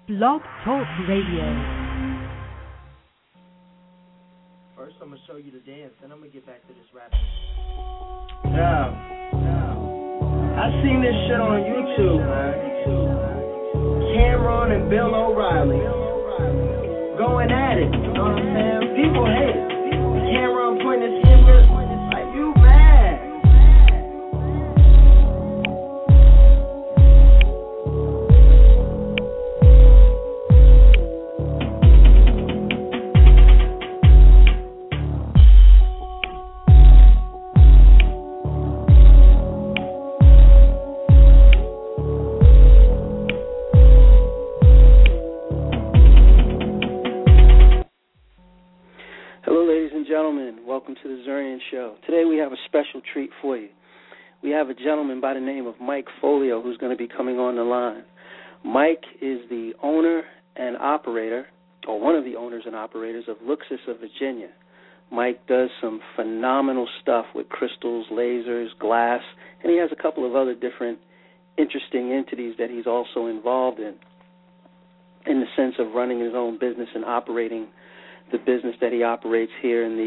Blog Talk Radio. First, I'm gonna show you the dance, then I'm gonna get back to this rapping. Yeah. I seen this shit on YouTube, man. Cameron and Bill O'Reilly going at it. You know what I'm saying? People hate it. Cameron pointing his finger like, you mad. Gentlemen, welcome to the Zurian Show. Today we have a special treat for you. We have a gentleman by the name of Mike Folio who's going to be coming on the line. Mike is the owner and operator, or one of the owners and operators of Luxus of Virginia. Mike does some phenomenal stuff with crystals, lasers, glass, and he has a couple of other different interesting entities that he's also involved in the sense of running his own business and operating the business that he operates here in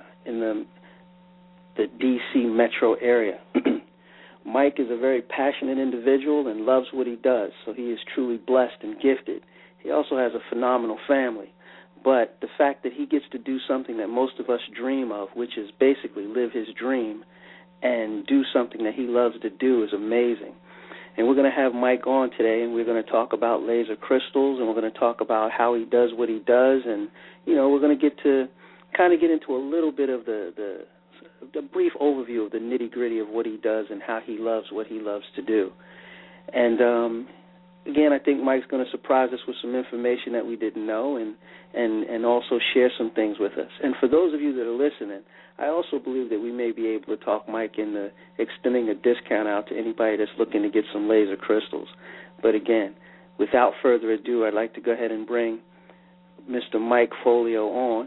the D.C. metro area. Mike is a very passionate individual and loves what he does, so he is truly blessed and gifted. He also has a phenomenal family, but the fact that he gets to do something that most of us dream of, which is basically live his dream and do something that he loves to do, is amazing. And we're going to have Mike on today, and we're going to talk about laser crystals, and we're going to talk about how he does what he does, and, you know, we're going to get into a little bit of the brief overview of the nitty-gritty of what he does and how he loves what he loves to do. And, again, I think Mike's going to surprise us with some information that we didn't know and also share some things with us. And for those of you that are listening, I also believe that we may be able to talk Mike into extending a discount out to anybody that's looking to get some laser crystals. But again, without further ado, I'd like to go ahead and bring Mr. Mike Folio on.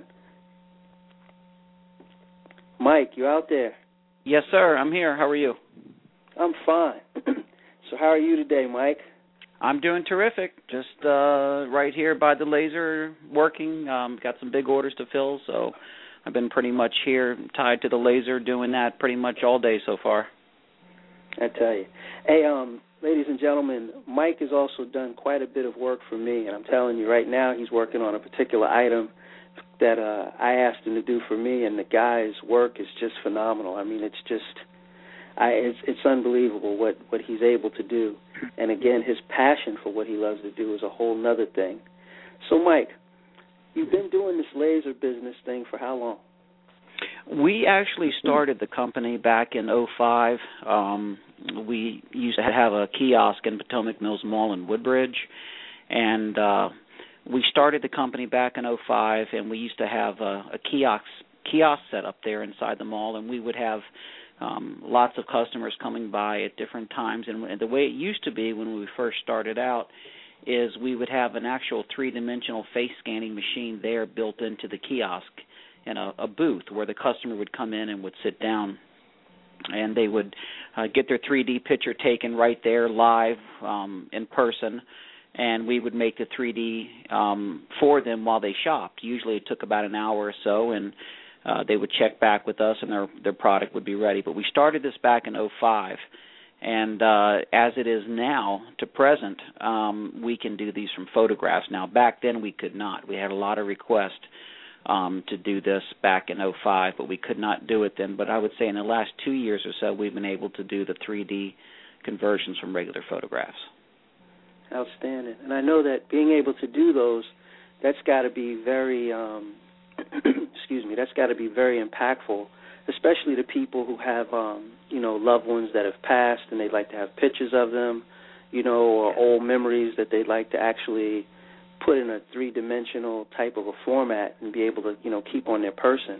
Mike, you out there? Yes, sir. I'm here. How are you? I'm fine. So how are you today, Mike? I'm doing terrific. Just right here by the laser working. Got some big orders to fill, so I've been pretty much here tied to the laser doing that pretty much all day so far. I tell you. Hey, ladies and gentlemen, Mike has also done quite a bit of work for me, and I'm telling you right now he's working on a particular item that I asked him to do for me, and the guy's work is just phenomenal. I mean, it's unbelievable what he's able to do. And again, his passion for what he loves to do is a whole nother thing. So, Mike, you've been doing this laser business thing for how long? We actually started the company back in '05. We used to have a kiosk in Potomac Mills Mall in Woodbridge, and we started the company back in '05, and we used to have a kiosk set up there inside the mall, and we would have lots of customers coming by at different times. And the way it used to be when we first started out is we would have an actual three-dimensional face scanning machine there built into the kiosk in a booth where the customer would come in and would sit down, and they would get their 3D picture taken right there live in person, and we would make the 3D for them while they shopped. Usually it took about an hour or so, and they would check back with us, and their product would be ready. But we started this back in '05, and as it is now to present, we can do these from photographs. Now, back then we could not. We had a lot of requests to do this back in '05, but we could not do it then. But I would say in the last 2 years or so, we've been able to do the 3D conversions from regular photographs. Outstanding. And I know that being able to do those, that's got to be very that's got to be very impactful, especially to people who have, loved ones that have passed and they'd like to have pictures of them, or old memories that they'd like to actually put in a three-dimensional type of a format and be able to, keep on their person.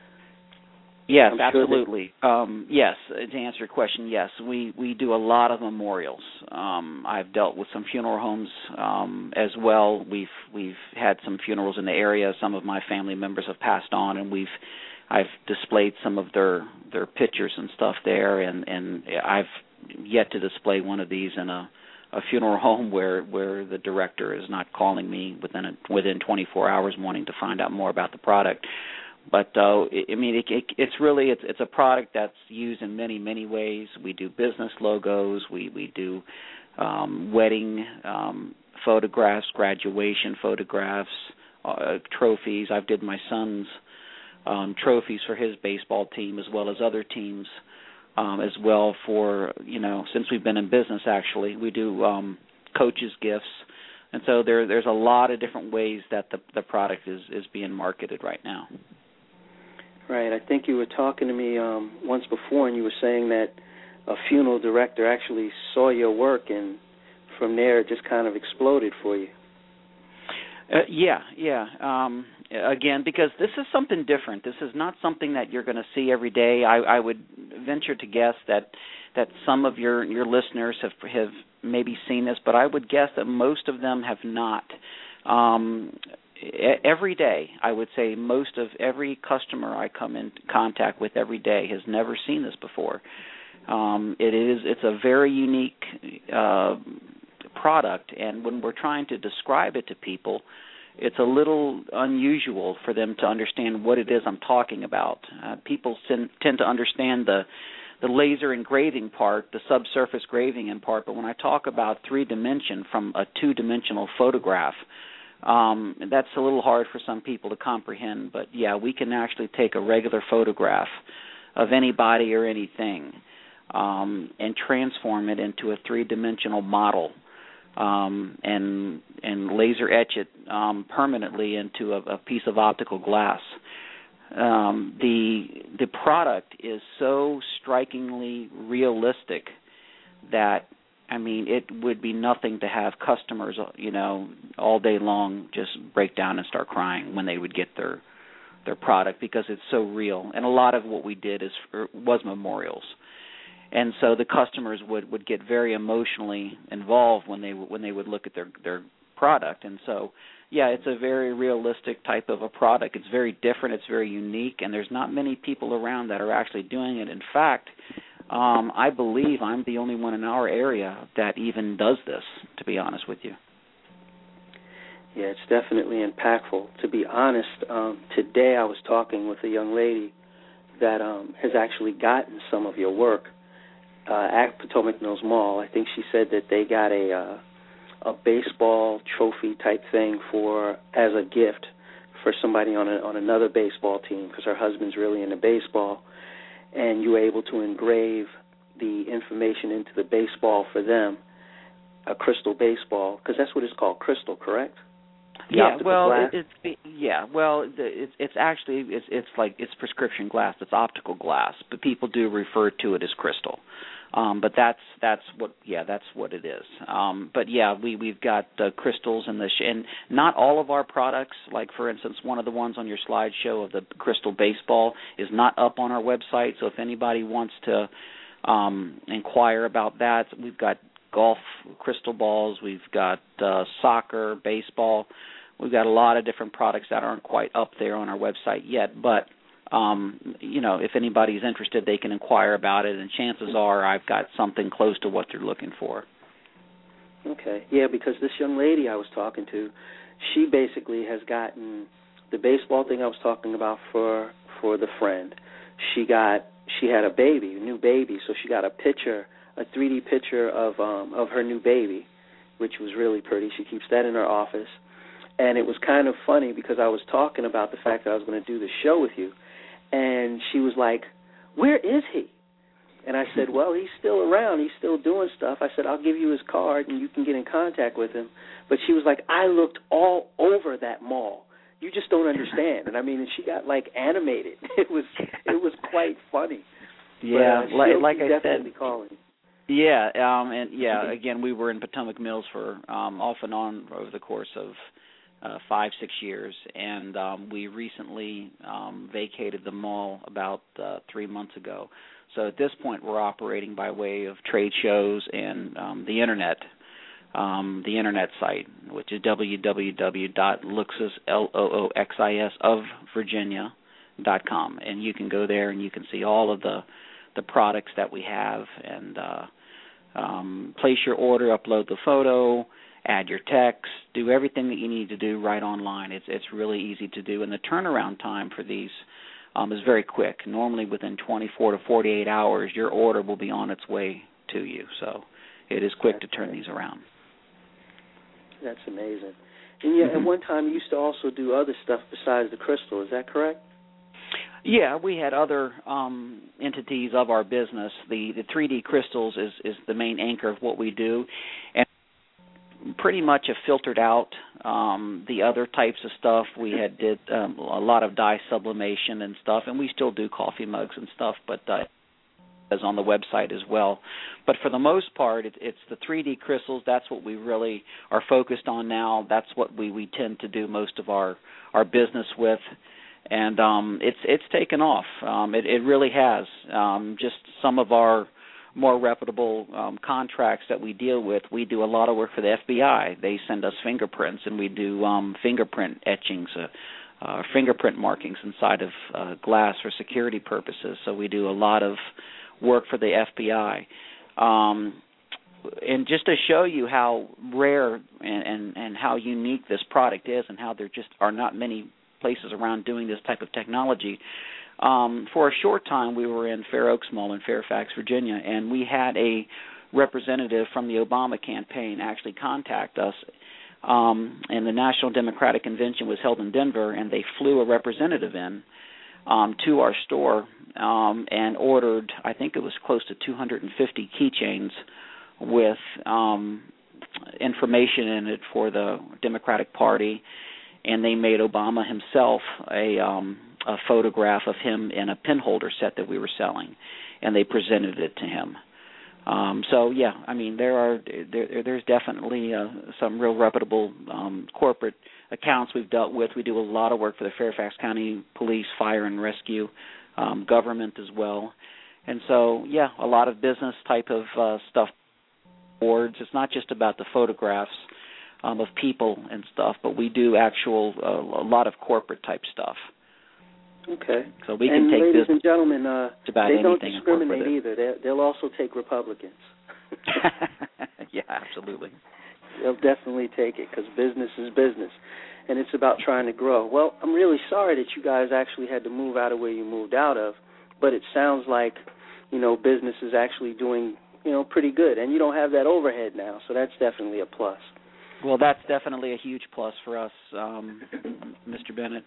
Yes, absolutely. Yes, to answer your question, yes, we do a lot of memorials. I've dealt with some funeral homes as well. We've had some funerals in the area. Some of my family members have passed on, and I've displayed some of their pictures and stuff there, and I've yet to display one of these in a funeral home where the director is not calling me within 24 hours wanting to find out more about the product. But it's really a product that's used in many ways. We do business logos, we do wedding photographs, graduation photographs, trophies. I did my son's trophies for his baseball team as well as other teams. As well for, since we've been in business, actually, we do coaches' gifts. And so there's a lot of different ways that the product is being marketed right now. Right. I think you were talking to me once before, and you were saying that a funeral director actually saw your work, and from there it just kind of exploded for you. Yeah. Again, because this is something different. This is not something that you're going to see every day. I would venture to guess that some of your listeners have maybe seen this, but I would guess that most of them have not. Every day, I would say most of every customer I come in contact with every day has never seen this before. It's a very unique product, and when we're trying to describe it to people, it's a little unusual for them to understand what it is I'm talking about. People tend to understand the laser engraving part, the subsurface graving in part, but when I talk about 3-dimension from a 2-dimensional photograph, that's a little hard for some people to comprehend. But, yeah, we can actually take a regular photograph of anybody or anything and transform it into a 3-dimensional model. And laser etch it permanently into a piece of optical glass. The product is so strikingly realistic that, it would be nothing to have customers, all day long just break down and start crying when they would get their product, because it's so real. And a lot of what we did was memorials. And so the customers would get very emotionally involved when they would look at their product. And so, yeah, it's a very realistic type of a product. It's very different. It's very unique, and there's not many people around that are actually doing it. In fact, I believe I'm the only one in our area that even does this, to be honest with you. Yeah, it's definitely impactful. To be honest, today I was talking with a young lady that has actually gotten some of your work at Potomac Mills Mall. I think she said that they got a baseball trophy type thing as a gift for somebody on another baseball team, because her husband's really into baseball, and you were able to engrave the information into the baseball for them, a crystal baseball, because that's what it's called, crystal, correct? It's actually it's prescription glass. It's optical glass, but people do refer to it as crystal. But that's what it is. But yeah, we've got crystals and not all of our products. Like for instance, one of the ones on your slideshow of the crystal baseball is not up on our website. So if anybody wants to inquire about that, we've got golf crystal balls. We've got soccer, baseball. We've got a lot of different products that aren't quite up there on our website yet, but if anybody's interested, they can inquire about it, and chances are I've got something close to what they're looking for. Okay. Yeah, because this young lady I was talking to, she basically has gotten the baseball thing I was talking about for the friend. She had a new baby, so she got a 3D picture of her new baby, which was really pretty. She keeps that in her office. And it was kind of funny because I was talking about the fact that I was going to do the show with you, and she was like, "Where is he?" And I said, "Well, he's still around. He's still doing stuff." I said, "I'll give you his card, and you can get in contact with him." But she was like, "I looked all over that mall. You just don't understand." And she got animated. It was quite funny. Yeah, but, like I said, calling. Yeah, again, we were in Potomac Mills for off and on over the course of 5-6 years, and we recently vacated the mall about 3 months ago. So at this point, we're operating by way of trade shows and the internet site, which is www.luxusofvirginia.com, and you can go there and you can see all of the products that we have, and place your order, upload the photo, add your text, do everything that you need to do right online. It's really easy to do, and the turnaround time for these is very quick. Normally within 24 to 48 hours, your order will be on its way to you. So it is quick to turn these around. That's amazing. And at one time you used to also do other stuff besides the crystal. Is that correct? Yeah, we had other entities of our business. The 3D crystals is the main anchor of what we do, and pretty much have filtered out the other types of stuff. We did a lot of dye sublimation and stuff, and we still do coffee mugs and stuff, but is on the website as well. But for the most part, it's the 3D crystals. That's what we really are focused on now. That's what we tend to do most of our business with. And it's taken off. It really has. Just some of our more reputable contracts that we deal with, we do a lot of work for the FBI. They send us fingerprints, and we do fingerprint etchings, fingerprint markings inside of glass for security purposes. So we do a lot of work for the FBI. And just to show you how rare and how unique this product is, and how there just are not many places around doing this type of technology. For a short time, we were in Fair Oaks Mall in Fairfax, Virginia, and we had a representative from the Obama campaign actually contact us. And the National Democratic Convention was held in Denver, and they flew a representative in to our store and ordered, I think it was close to 250 keychains with information in it for the Democratic Party. And they made Obama himself a photograph of him in a pin holder set that we were selling, and they presented it to him. So yeah, I mean there's definitely some real reputable corporate accounts we've dealt with. We do a lot of work for the Fairfax County Police, Fire and Rescue, government as well, and so yeah, a lot of business type of stuff. Boards. It's not just about the photographs of people and stuff, but we do a lot of corporate type stuff. Okay. So we can take ladies this. And gentlemen, they don't discriminate either. They'll also take Republicans. Yeah, absolutely. They'll definitely take it because business is business, and it's about trying to grow. Well, I'm really sorry that you guys actually had to move out of where you moved out of, but it sounds like, business is actually doing, pretty good, and you don't have that overhead now, so that's definitely a plus. Well, that's definitely a huge plus for us, Mr. Bennett.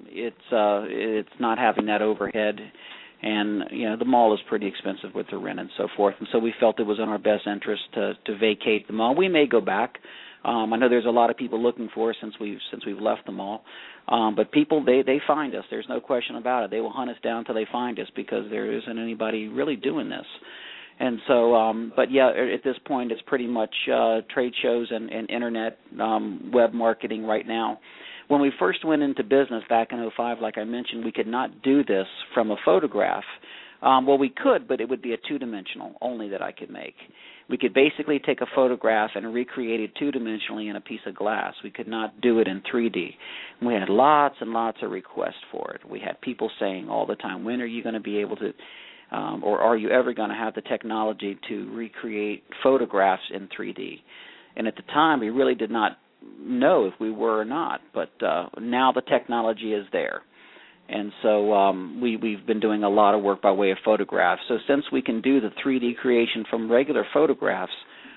It's not having that overhead, and the mall is pretty expensive with the rent and so forth, and so we felt it was in our best interest to vacate the mall. We may go back. I know there's a lot of people looking for us since we've left the mall, but people they find us. There's no question about it. They will hunt us down till they find us because there isn't anybody really doing this. And so, but yeah, at this point, it's pretty much trade shows and internet web marketing right now. When we first went into business back in 2005, like I mentioned, we could not do this from a photograph. Well, we could, but it would be a two-dimensional only that I could make. We could basically take a photograph and recreate it two-dimensionally in a piece of glass. We could not do it in 3D. We had lots and lots of requests for it. We had people saying all the time, when are you going to be able to or are you ever going to have the technology to recreate photographs in 3D? And at the time, we really did not know if we were or not, but now the technology is there. And so we've been doing a lot of work by way of photographs. So since we can do the 3D creation from regular photographs,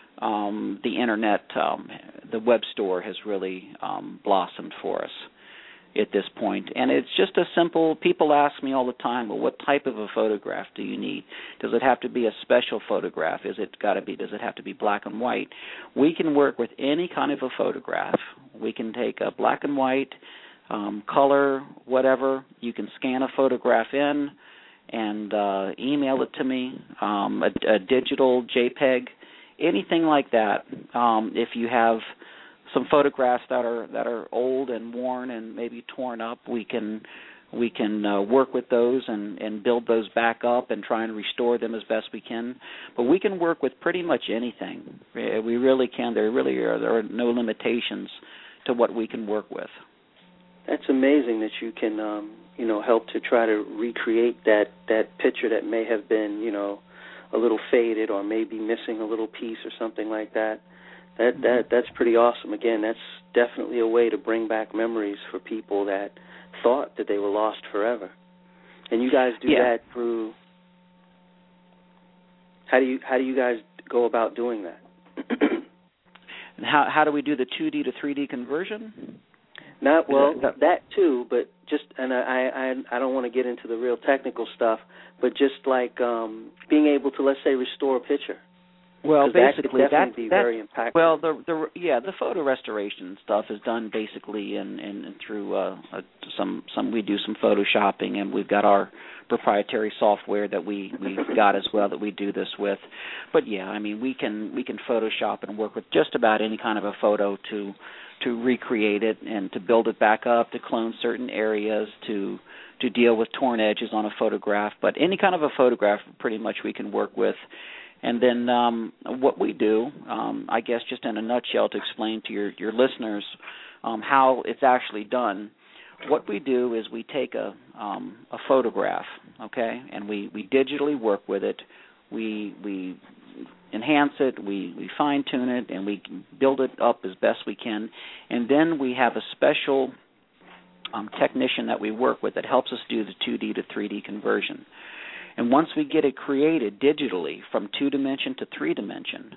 the Internet, the web store has really blossomed for us at this point. And it's just a simple, people ask me all the time, well, what type of a photograph do you need? Does it have to be a special photograph? Does it have to be black and white? We can work with any kind of a photograph. We can take a black and white, color, whatever. You can scan a photograph in and email it to me, a digital JPEG, anything like that. If you have some photographs that are old and worn and maybe torn up, we can work with those and build those back up and try and restore them as best we can. But we can work with pretty much anything. We really can. There are no limitations to what we can work with. That's amazing that you can help to try to recreate that picture that may have been a little faded or maybe missing a little piece or something like that. That's pretty awesome. Again, that's definitely a way to bring back memories for people that thought that they were lost forever. And you guys do that through. How do you guys go about doing that? And how do we do the 2D to 3D conversion? Not that too, but just, and I don't want to get into the real technical stuff, but just like being able to, let's say, restore a picture. Well, basically, that could definitely be very impactful. Well, the photo restoration stuff is done basically in through some we do some photoshopping, and we've got our proprietary software that we've got as well that we do this with. But yeah, I mean, we can Photoshop and work with just about any kind of a photo to recreate it and to build it back up, to clone certain areas, to deal with torn edges on a photograph. But any kind of a photograph, pretty much, we can work with. And then what we do, I guess just in a nutshell to explain to your listeners how it's actually done, what we do is we take a photograph, okay, and we digitally work with it. We enhance it, we fine-tune it, and we build it up as best we can. And then we have a special technician that we work with that helps us do the 2D to 3D conversion. And once we get it created digitally from 2-dimension to 3-dimension,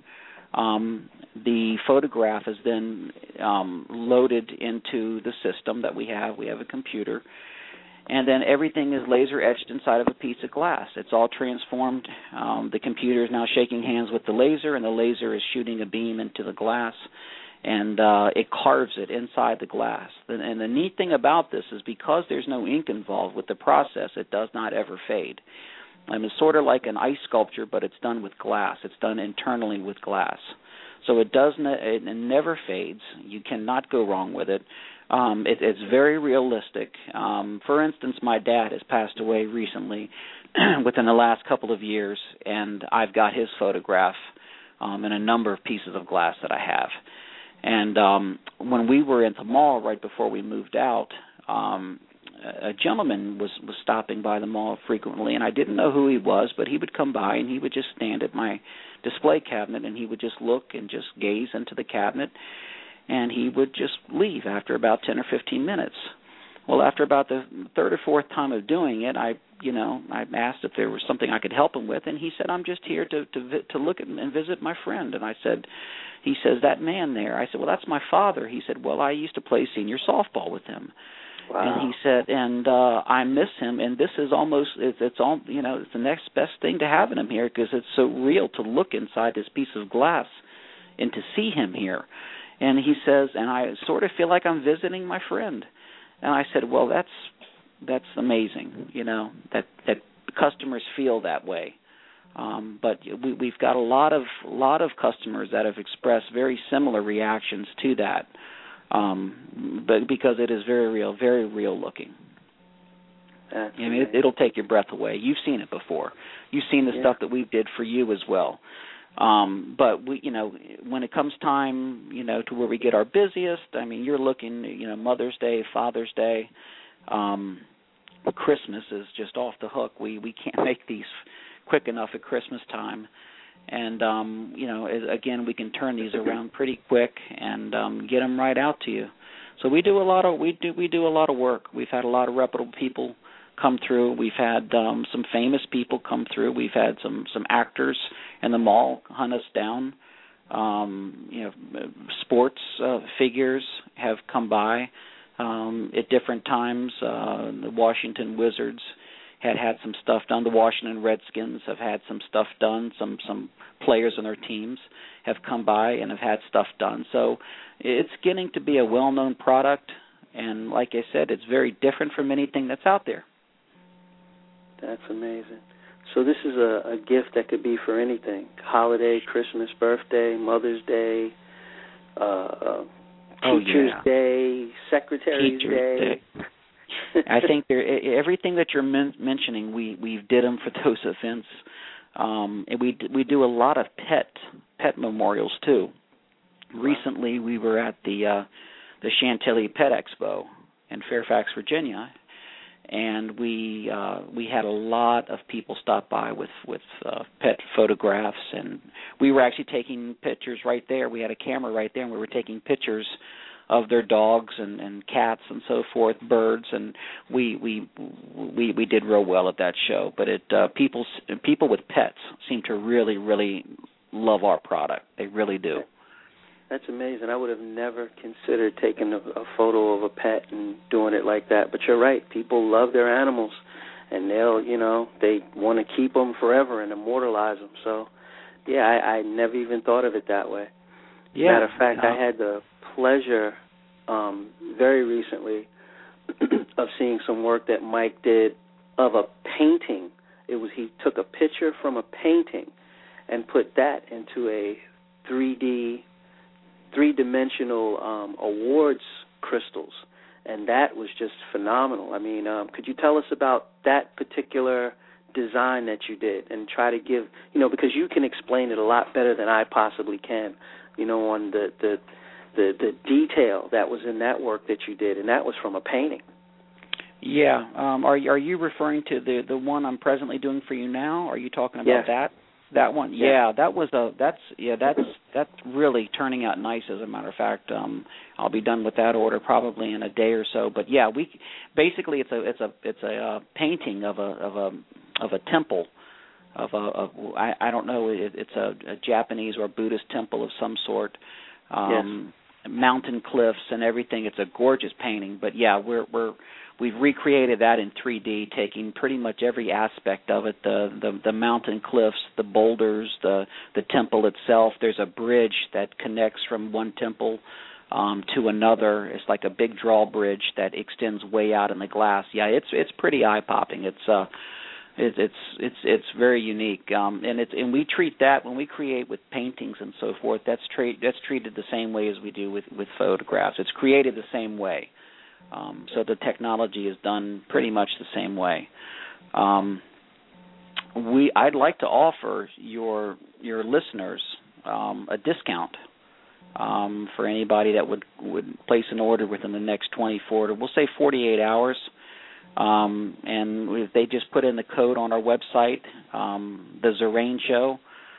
the photograph is then loaded into the system that we have. We have a computer. And then everything is laser etched inside of a piece of glass. It's all transformed. The computer is now shaking hands with the laser, and the laser is shooting a beam into the glass, and it carves it inside the glass. And the neat thing about this is because there's no ink involved with the process, it does not ever fade. I mean, it's sort of like an ice sculpture, but it's done with glass. It's done internally with glass. So it never fades. You cannot go wrong with it. It's very realistic. For instance, my dad has passed away recently within the last couple of years, and I've got his photograph in a number of pieces of glass that I have. And when we were at the mall right before we moved out, a gentleman was stopping by the mall frequently, and I didn't know who he was, but he would come by and he would just stand at my display cabinet, and he would just look and just gaze into the cabinet, and he would just leave after about 10 or 15 minutes. Well, after about the third or fourth time of doing it, I asked if there was something I could help him with, and he said, "I'm just here to look at and visit my friend." And he says, "That man there." I said, "Well, that's my father." He said, "Well, I used to play senior softball with him." Wow. And he said, and I miss him, and this is almost, it's all, it's the next best thing to having him here because it's so real to look inside this piece of glass and to see him here. And he says, and I sort of feel like I'm visiting my friend. And I said, well, that's amazing, that customers feel that way. But we've got a lot of customers that have expressed very similar reactions to that. But because it is very real looking. It'll take your breath away. You've seen it before. You've seen the stuff that we did for you as well. But we, when it comes time, to where we get our busiest, I mean, you're looking, Mother's Day, Father's Day, Christmas is just off the hook. We can't make these quick enough at Christmas time. And again, we can turn these around pretty quick and get them right out to you. So we do a lot of work. We've had a lot of reputable people come through. We've had some famous people come through. We've had some actors in the mall hunt us down. Sports figures have come by at different times. The Washington Wizards had some stuff done. The Washington Redskins have had some stuff done. Some players on their teams have come by and have had stuff done. So it's getting to be a well-known product, and like I said, it's very different from anything that's out there. That's amazing. So this is a gift that could be for anything: holiday, Christmas, birthday, Mother's Day, Teacher's Day, Secretary's Day. I think everything that you're mentioning, we did them for those events, and we do a lot of pet memorials too. Wow. Recently, we were at the Chantilly Pet Expo in Fairfax, Virginia, and we had a lot of people stop by with pet photographs, and we were actually taking pictures right there. We had a camera right there, and we were taking pictures of their dogs and cats and so forth, birds, and we did real well at that show. But people with pets seem to really, really love our product. They really do. That's amazing. I would have never considered taking a photo of a pet and doing it like that. But you're right. People love their animals, and they want to keep them forever and immortalize them. So, yeah, I never even thought of it that way. Yeah. Matter of fact, I had the pleasure very recently of seeing some work that Mike did of a painting. He took a picture from a painting and put that into a three-dimensional awards crystals, and that was just phenomenal. I mean, could you tell us about that particular design that you did and try to give, because you can explain it a lot better than I possibly can, on the detail that was in that work that you did, and that was from a painting. Yeah. Are you referring to the one I'm presently doing for you now? Are you talking about that? That one? Yeah, that's really turning out nice, as a matter of fact. I'll be done with that order probably in a day or so. But yeah, it's a painting of a temple. I don't know, it's a Japanese or Buddhist temple of some sort. Mountain cliffs and everything. It's a gorgeous painting. But yeah, we've recreated that in 3D, taking pretty much every aspect of it, the mountain cliffs, the boulders, the temple itself. There's a bridge that connects from one temple to another. It's like a big drawbridge that extends way out in the glass. Yeah, it's pretty eye-popping. It's very unique, and we treat that when we create with paintings and so forth. That's treated the same way as we do with photographs. It's created the same way, so the technology is done pretty much the same way. I'd like to offer your listeners a discount for anybody that would place an order within the next 24 to, we'll say, 48 hours. And if they just put in the code on our website, the Zurrane Show,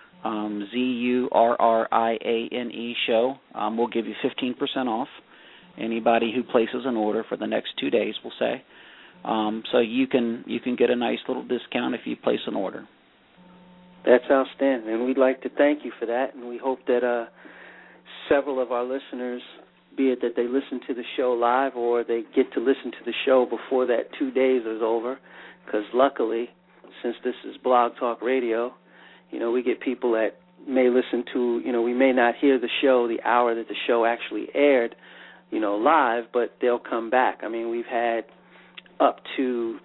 ZURRIANE Show, we'll give you 15% off. Anybody who places an order for the next 2 days, we'll say. So you can get a nice little discount if you place an order. That's outstanding, and we'd like to thank you for that, and we hope that several of our listeners, be it that they listen to the show live or they get to listen to the show before that 2 days is over, because luckily, since this is Blog Talk Radio, we get people that may listen to, we may not hear the show the hour that the show actually aired, live, but they'll come back. I mean, we've had up to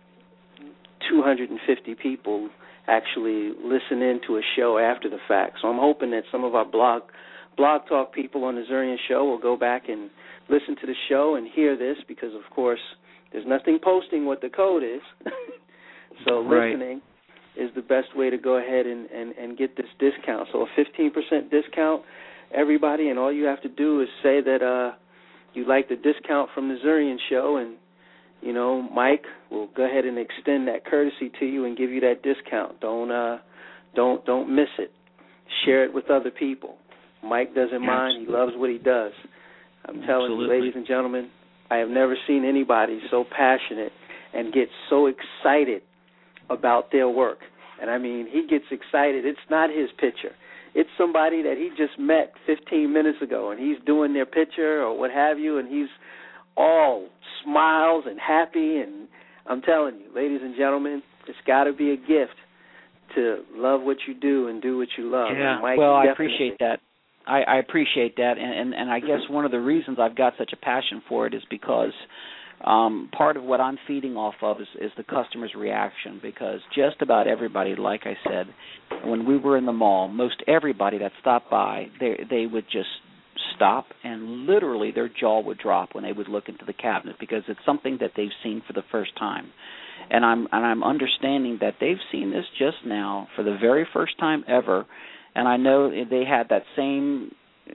250 people actually listen in to a show after the fact. So I'm hoping that some of our Blog Talk people on the Zurrane Show will go back and listen to the show and hear this, because, of course, there's nothing posting what the code is. So listening is the best way to go ahead and get this discount. So a 15% discount, everybody, and all you have to do is say that you like the discount from the Zurrane Show, and, Mike will go ahead and extend that courtesy to you and give you that discount. Don't miss it. Share it with other people. Mike doesn't mind. He loves what he does. I'm telling you, ladies and gentlemen, I have never seen anybody so passionate and get so excited about their work. And, I mean, he gets excited. It's not his picture. It's somebody that he just met 15 minutes ago, and he's doing their picture or what have you, and he's all smiles and happy. And I'm telling you, ladies and gentlemen, it's got to be a gift to love what you do and do what you love. Yeah, well, I appreciate that. I appreciate that, and I guess one of the reasons I've got such a passion for it is because part of what I'm feeding off of is the customer's reaction, because just about everybody, like I said, when we were in the mall, most everybody that stopped by, they would just stop, and literally their jaw would drop when they would look into the cabinet, because it's something that they've seen for the first time. And I'm understanding that they've seen this just now for the very first time ever. And I know they had that same,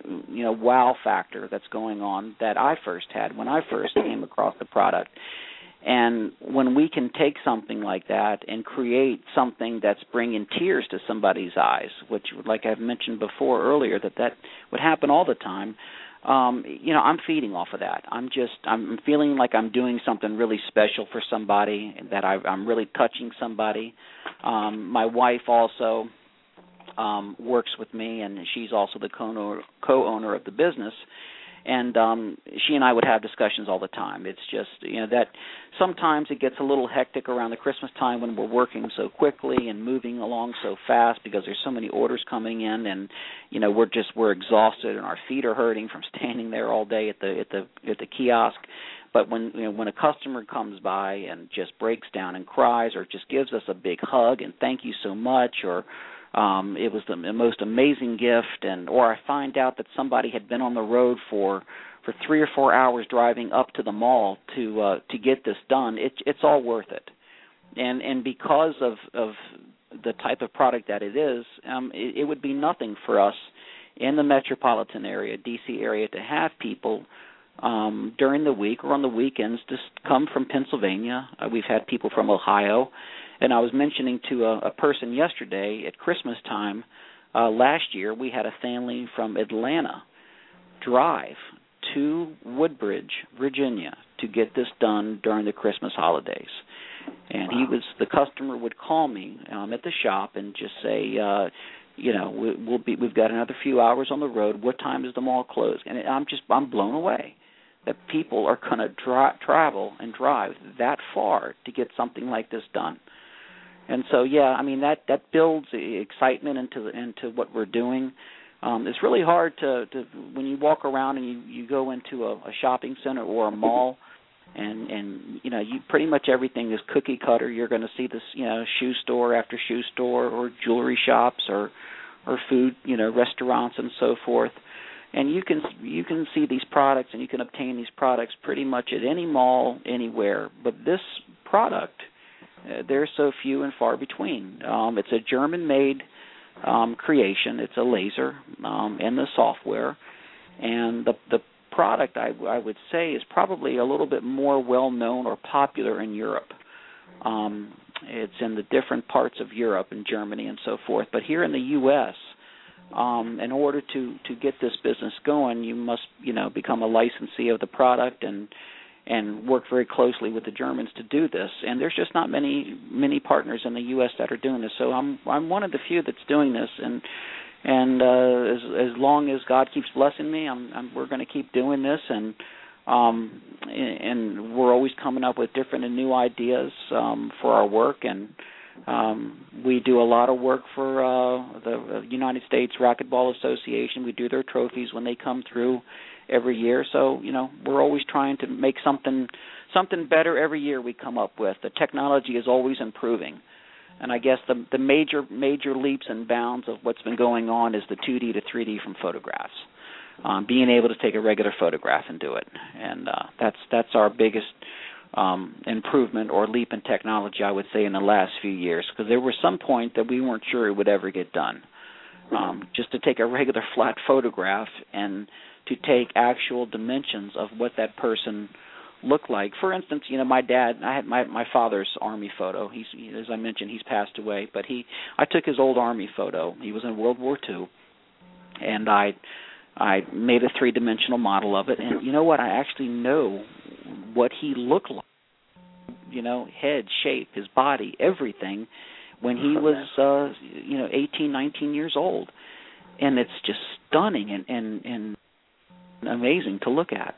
wow factor that's going on that I first had when I first came across the product. And when we can take something like that and create something that's bringing tears to somebody's eyes, which, like I've mentioned before earlier, that would happen all the time, I'm feeding off of that. I'm feeling like I'm doing something really special for somebody, that I'm really touching somebody. My wife also works with me, and she's also the co-owner of the business. And she and I would have discussions all the time. It's just, that sometimes it gets a little hectic around the Christmas time when we're working so quickly and moving along so fast because there's so many orders coming in, and we're exhausted and our feet are hurting from standing there all day at the kiosk. But when a customer comes by and just breaks down and cries, or just gives us a big hug and thank you so much, or it was the most amazing gift, or I find out that somebody had been on the road for 3 or 4 hours driving up to the mall to get this done, it's all worth it. And because of the type of product that it is, it would be nothing for us in the metropolitan area, D.C. area, to have people during the week or on the weekends just come from Pennsylvania. We've had people from Ohio. And I was mentioning to a person yesterday at Christmas time last year, we had a family from Atlanta drive to Woodbridge, Virginia, to get this done during the Christmas holidays. And the customer would call me at the shop and just say, we've got another few hours on the road. What time is the mall closed? And I'm blown away that people are going to travel and drive that far to get something like this done. And so, that builds excitement into what we're doing. It's really hard to when you walk around and you go into a shopping center or a mall, and you pretty much everything is cookie cutter. You're going to see this, shoe store after shoe store, or jewelry shops, or food, restaurants and so forth. And you can see these products, and you can obtain these products pretty much at any mall, anywhere. But this product, they're so few and far between. It's a German-made creation. It's a laser and the software. And the product, I would say, is probably a little bit more well-known or popular in Europe. It's in the different parts of Europe and Germany and so forth. But here in the U.S., in order to get this business going, you must, become a licensee of the product and work very closely with the Germans to do this. And there's just not many partners in the U.S. that are doing this. So I'm one of the few that's doing this. And as long as God keeps blessing me, we're going to keep doing this. And we're always coming up with different and new ideas for our work. And we do a lot of work for the United States Racquetball Association. We do their trophies when they come through every year. So, we're always trying to make something better every year we come up with. The technology is always improving. And I guess the major leaps and bounds of what's been going on is the 2D to 3D from photographs. Being able to take a regular photograph and do it. And that's our biggest improvement or leap in technology, I would say, in the last few years, because there was some point that we weren't sure it would ever get done. Just to take a regular flat photograph and to take actual dimensions of what that person looked like. For instance, my dad, I had my father's Army photo. He's, as I mentioned, he's passed away, but I took his old Army photo. He was in World War II, and I made a three-dimensional model of it. And you know what? I actually know what he looked like. Head, shape, his body, everything, when he was, 18, 19 years old. And it's just stunning and amazing to look at.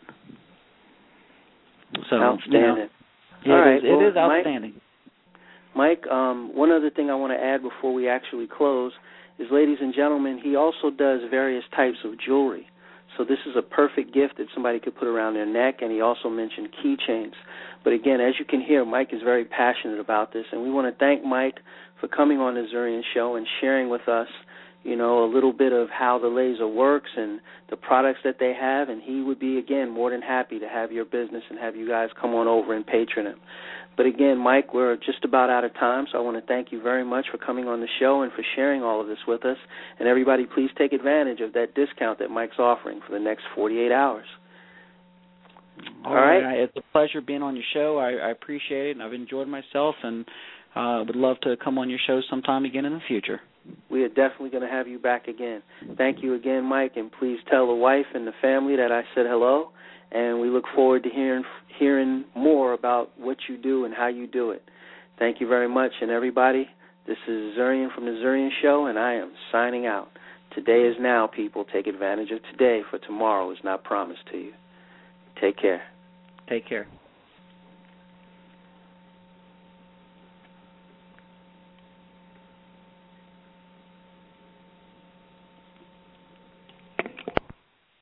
So, outstanding. It is outstanding. Mike, one other thing I want to add before we actually close is, ladies and gentlemen, he also does various types of jewelry. So this is a perfect gift that somebody could put around their neck, and he also mentioned keychains. But again, as you can hear, Mike is very passionate about this, and we want to thank Mike for coming on the Zurian Show and sharing with us, a little bit of how the laser works and the products that they have, and he would be, again, more than happy to have your business and have you guys come on over and patron him. But again, Mike, we're just about out of time, so I want to thank you very much for coming on the show and for sharing all of this with us. And everybody, please take advantage of that discount that Mike's offering for the next 48 hours. All right. It's a pleasure being on your show. I appreciate it, and I've enjoyed myself, and would love to come on your show sometime again in the future. We are definitely going to have you back again. Thank you again, Mike, and please tell the wife and the family that I said hello, and we look forward to hearing more about what you do and how you do it. Thank you very much, and everybody, this is Zurian from The Zurian Show, and I am signing out. Today is now, people. Take advantage of today, for tomorrow is not promised to you. Take care. Take care.